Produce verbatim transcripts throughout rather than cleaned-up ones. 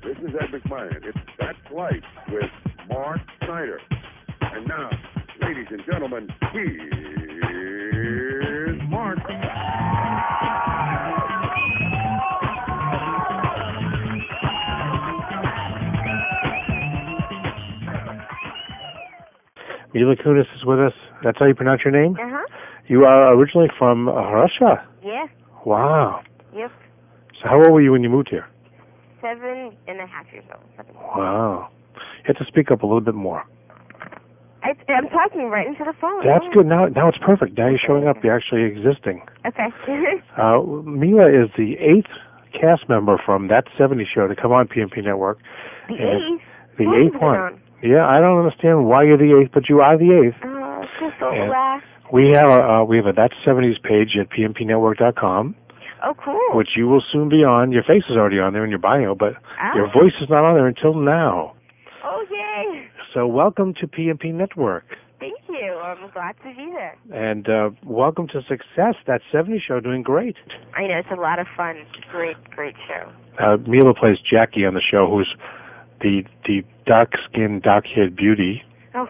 This is Ed McMahon. It's That's Life with Mark Snyder. And now, ladies and gentlemen, here's Mark. Mila Kunis is with us. That's how you pronounce your name? Uh-huh. You are originally from uh, Russia? Yeah. Wow. Yep. So how old were you when you moved here? Seven and a half years old. Seven. Wow. You have to speak up a little bit more. I, I'm talking right into the phone. That's good. Now now it's perfect. Now you're showing up. You're actually existing. Okay. uh, Mila is the eighth cast member from That seventies Show to come on P M P Network. The eighth? The Who eighth one. On? Yeah, I don't understand why you're the eighth, but you are the eighth. Oh, it's just so last. We have a uh, we have a That seventies page at P M P network dot com. Oh, cool. Which you will soon be on. Your face is already on there in your bio, but oh. your voice is not on there until now. Oh, yay. So welcome to P M P Network. Thank you. I'm glad to be there. And uh, welcome to Success. That seventies Show doing great. I know. It's a lot of fun. Great, great show. Uh, Mila plays Jackie on the show, who's the the dark-skinned, dark-haired beauty. Oh,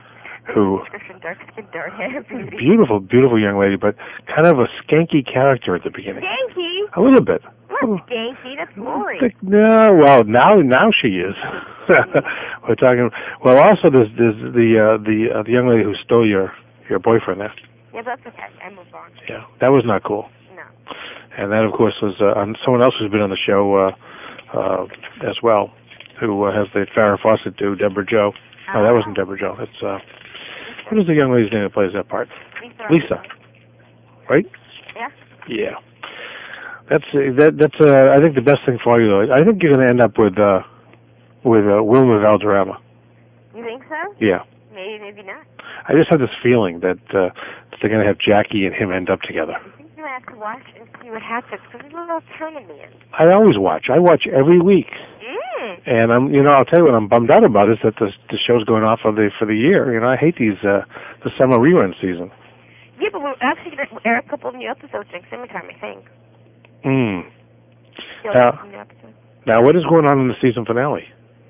who dark-skinned, dark-haired beauty. Beautiful, beautiful young lady, but kind of a skanky character at the beginning. Skanky? A little bit. What skanky? That's boring. No, well, now now she is. We're talking. Well, also there's, there's the uh, the uh, the young lady who stole your your boyfriend there. Yeah, that's okay. I moved on. Yeah, that was not cool. No. And that, of course, was uh, someone else who's been on the show uh, uh, as well, who uh, has the Farrah Fawcett do, Deborah Jo. No, that wasn't Deborah Jo. That's uh, what is the young lady's name that plays that part? Lisa. Lisa. Right? Yeah. Yeah. That's uh, that. That's uh, I think the best thing for you, though. I think you're going to end up with uh, with uh, Wilmer Valderrama. You think so? Yeah. Maybe, maybe not. I just have this feeling that, uh, that they're going to have Jackie and him end up together. I think you have to watch and see what happens. Because there's a little tournament. I always watch. I watch every week. Mm. And I'm, you know, I'll tell you what I'm bummed out about is that the the show's going off for the for the year. You know, I hate these uh, the summer rerun season. Yeah, but we're actually going to air a couple of new episodes next summertime, I think. Hmm. Now, now, what is going on in the season finale?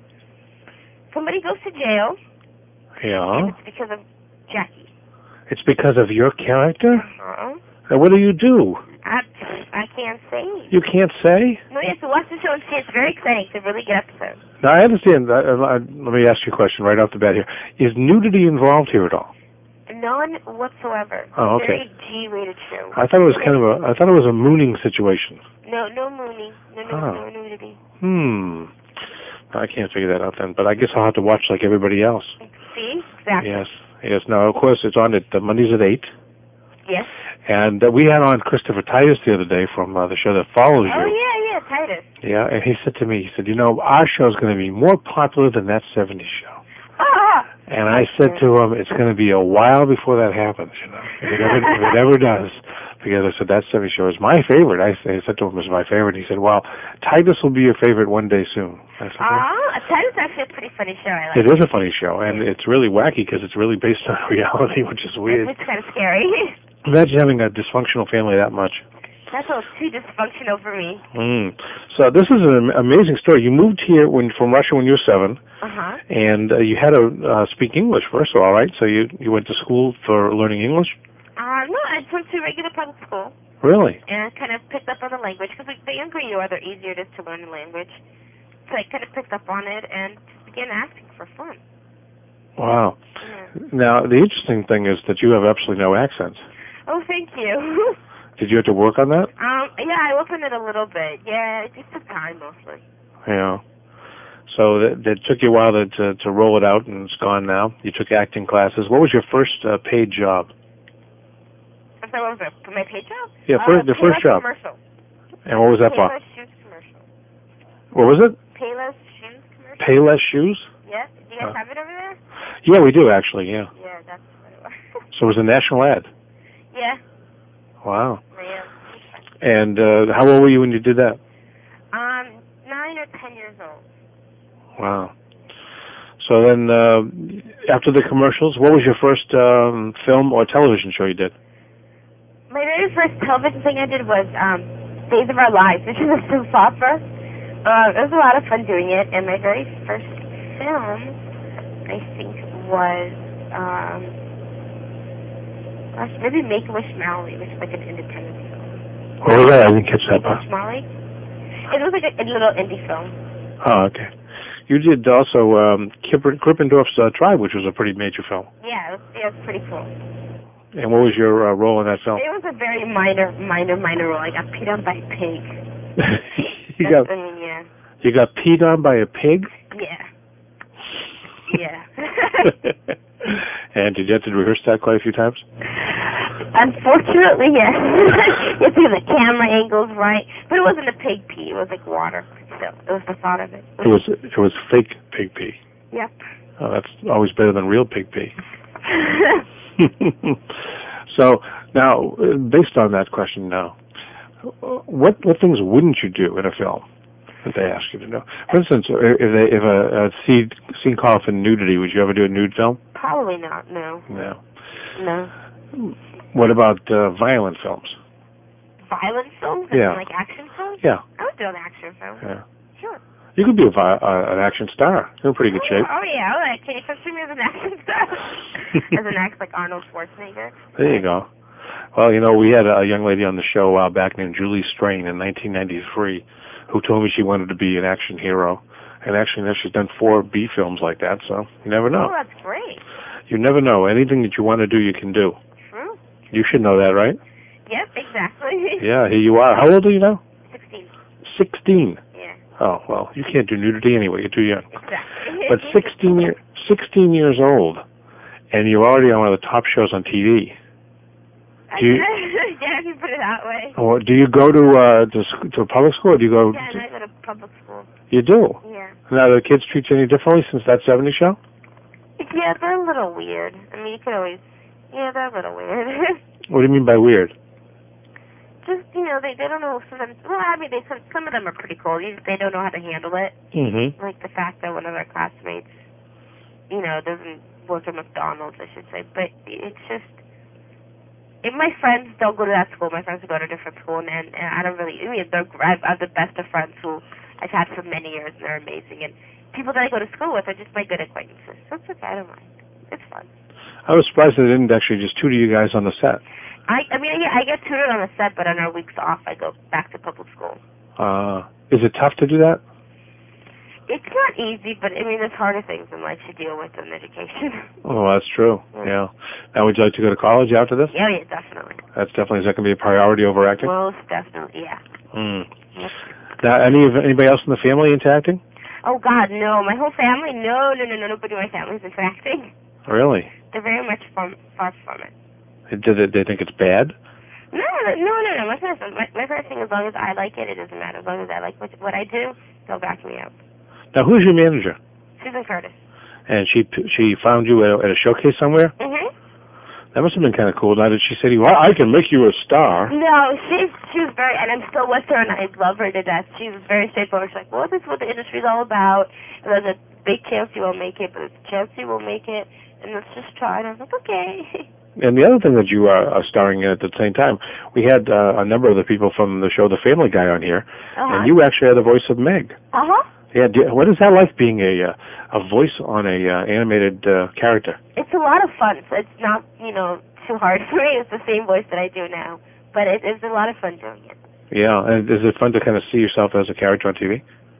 Somebody goes to jail. Yeah. And it's because of Jackie. It's because of your character? Uh-huh. Now, what do you do? I, I can't say. You can't say? No, you have to watch the show and see. It's very exciting. It's a really good episode. Now, I understand. Uh, uh, let me ask you a question right off the bat here. Is nudity involved here at all? None whatsoever. Oh, okay. Very G-rated show. I thought it was kind of a. I thought it was a mooning situation. No, no mooning. No, no, oh. no nudity. Hmm. I can't figure that out then, but I guess I'll have to watch like everybody else. See? Exactly. Yes. Yes. Now, of course, it's on at uh, Mondays at eight. Yes. And uh, we had on Christopher Titus the other day from uh, the show that follows oh, you. Oh yeah, yeah, Titus. Yeah, and he said to me, he said, you know, our show's going to be more popular than That seventies Show. Ah! And I said to him, it's going to be a while before that happens, you know, if it ever, if it ever does. Because I said, That seventies Show is my favorite. I said to him, it was my favorite. He said, well, Titus will be your favorite one day soon. I said, ah, uh, Titus is actually a pretty funny show. I like it is a funny show, and it's really wacky because it's really based on reality, which is weird. It's kind of scary. Imagine having a dysfunctional family that much. That's all too dysfunctional for me. Mm. So this is an amazing story. You moved here when from Russia when you were seven, uh-huh. and uh, you had to uh, speak English first of all, right? So you you went to school for learning English? Uh, no, I just went to regular public school. Really? And I kind of picked up on the language, because the younger you are, the easier it is to learn the language. So I kind of picked up on it and just began acting for fun. Wow. Yeah. Now, the interesting thing is that you have absolutely no accent. Oh, thank you. Did you have to work on that? Um, yeah, I worked on it a little bit. Yeah, it just took time mostly. Yeah. So that, that took you a while to, to to roll it out, and it's gone now. You took acting classes. What was your first uh, paid job? I'm sorry, what was it? My paid job? Yeah, first, uh, the first job. Commercial. And what was that for? Payless Shoes commercial. What was it? Payless Shoes commercial. Payless Shoes? Yeah. Do you guys uh, have it over there? Yeah, we do actually. Yeah. Yeah, that's what it was. So it was a national ad. Yeah. Wow. Yeah. And uh, how old were you when you did that? Um, nine or ten years old. Wow. So then, uh, after the commercials, what was your first um, film or television show you did? My very first television thing I did was um, Days of Our Lives, which is a soap opera Uh, it was a lot of fun doing it, and my very first film, I think, was, um, gosh, maybe Make-A-Wish Molly, which is like an independent film. What was that? I didn't catch that part. Make-A-Wish Molly? It was like a, a little indie film. Oh, okay. You did also um, Kipper, Krippendorf's uh, Tribe, which was a pretty major film. Yeah, it was, it was pretty cool. And what was your uh, role in that film? It was a very minor, minor, minor role. I got peed on by a pig. you got I mean, yeah. you got peed on by a pig? Yeah. Yeah. And did you have to rehearse that quite a few times? Unfortunately, yes. You have to get the camera angles right. But it wasn't a pig pee. It was like water. Still, it was the thought of it. It was it was fake pig pee. Yep. Oh, that's always better than real pig pee. So now, based on that question, now, what what things wouldn't you do in a film that they ask you to do? For instance, if they if a, a scene scene called for nudity, would you ever do a nude film? Probably not. No. No. No. What about uh, violent films? Violent films? Yeah. Like action films? Yeah. I would do an action film. Yeah. Sure. You could be a vi- uh, an action star. You're in pretty good oh, shape. Oh yeah. All right. Can you picture me as an action star? As an act like Arnold Schwarzenegger. There you go. Well, you know, we had a young lady on the show a while back named Julie Strain in nineteen ninety-three who told me she wanted to be an action hero. And actually, now she's done four B films like that, so you never know. Oh, that's great. You never know. Anything that you want to do, you can do. True. You should know that, right? Yep, exactly. Yeah, here you are. How old are you now? Sixteen. Sixteen. Yeah. Oh, well, you can't do nudity anyway. You're too young. Exactly. But sixteen, year, sixteen years old, and you're already on one of the top shows on T V. I Do you, guess, yeah, if you put it that way. or do you go to uh, to, sc- to public school, or do you go? Yeah, To, and I go to public school. you do. Yeah. Now, the kids treat you any differently since that seventies show? Yeah, they're a little weird. I mean, you could always. Yeah, they're a little weird. What do you mean by weird? Just, you know, they they don't know sometimes. Well, I mean, they some some of them are pretty cool. You, they don't know how to handle it. Mm-hmm. Like the fact that one of their classmates, you know, doesn't work at McDonald's, I should say. But it's just. If my friends don't go to that school, my friends go to a different school, and, and, and I don't really. I mean, they're I have the best of friends who I've had for many years, and they're amazing. And people that I go to school with are just my good acquaintances. So it's okay. I don't mind. It's fun. I was surprised they didn't actually just tutor you guys on the set. I I mean, yeah, I get tutored on the set, but on our weeks off, I go back to public school. Uh, is it tough to do that? It's not easy, but I mean, there's harder things in life to deal with than education. Oh, that's true. Yeah. Now, would you like to go to college after this? Yeah, yeah, definitely. That's definitely, is that going to be a priority over acting? Most definitely, yeah. Mm. Yep. Now, any of anybody else in the family into acting? Oh God, no! My whole family, no, no, no, no. Nobody in my family is into acting. Really? They're very much from, far from it. Do they, they think it's bad? No, no, no, no, no. My first, my, my first thing, as long as I like it, it doesn't matter. As long as I like what, what I do, they'll back me up. Now, who's your manager? Susan Curtis. And she she found you at a, at a showcase somewhere? Mhm. That must have been kind of cool. Now, did she say to you, well, I can make you a star? No, she's she was very, and I'm still with her, and I love her to death. She was very straightforward. She's like, well, this is what the industry's all about, and there's a big chance you won't make it, but there's a chance you will make it, and let's just try. And I was like, okay. And the other thing that you are, are starring in at the same time, we had uh, a number of the people from the show The Family Guy on here, Uh-huh. and you actually are the voice of Meg. Uh-huh. Yeah, do, what is that like being a uh, a voice on a uh, animated uh, character? It's a lot of fun. So it's not, you know, too hard for me. It's the same voice that I do now, but it, it's a lot of fun doing it. Yeah, and is it fun to kind of see yourself as a character on T V?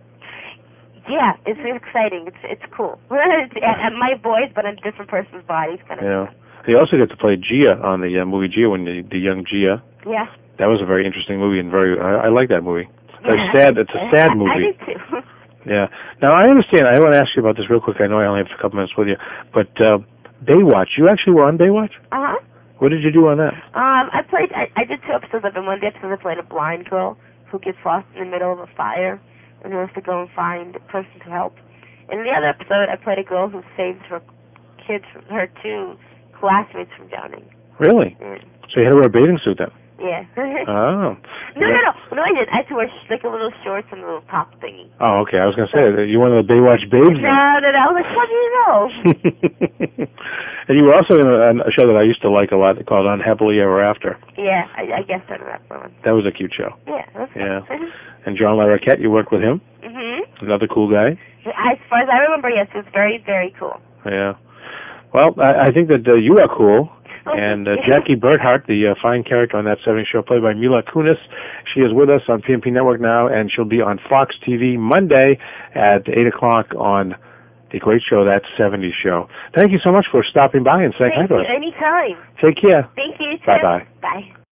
Yeah, it's exciting. It's it's cool. It's, and my voice, but in a different person's body. It's kind of Yeah. You also get to play Gia on the uh, movie Gia, when the, the young Gia. Yeah. That was a very interesting movie, and very I, I like that movie. It's sad. It's a sad movie. I, I do too. Yeah. Now, I understand. I want to ask you about this real quick. I know I only have a couple minutes with you. But uh, Baywatch, you actually were on Baywatch? Uh-huh. What did you do on that? Um, I played, I, I did two episodes of it. One of the episodes I played a blind girl who gets lost in the middle of a fire and who has to go and find a person to help. In the other episode, I played a girl who saves her kids, from, her two classmates from drowning. Really? Yeah. So you had to wear a bathing suit then? Yeah. Oh. No, no, no. No, I didn't. I had to wear sh- like a little shorts and a little top thingy. Oh, okay. I was going to say, you're one of the Baywatch babes No, then. no, no. I was like, what do you know? And you were also in a, a show that I used to like a lot called Unhappily Ever After. Yeah, I, I guess I know that one. That was a cute show. Yeah, that's Yeah. good. And John Larroquette, you worked with him? Mhm. Another cool guy. As far as I remember, yes, he was very, very cool. Yeah. Well, I, I think that uh, you are cool. And uh, Jackie Burthart, the uh, fine character on that seventies show, played by Mila Kunis, she is with us on P M P Network now, and she'll be on Fox T V Monday at eight o'clock on the great show, That seventies Show. Thank you so much for stopping by and saying hi Thank to you. us. Anytime. Take care. Thank you. Bye-bye. Bye.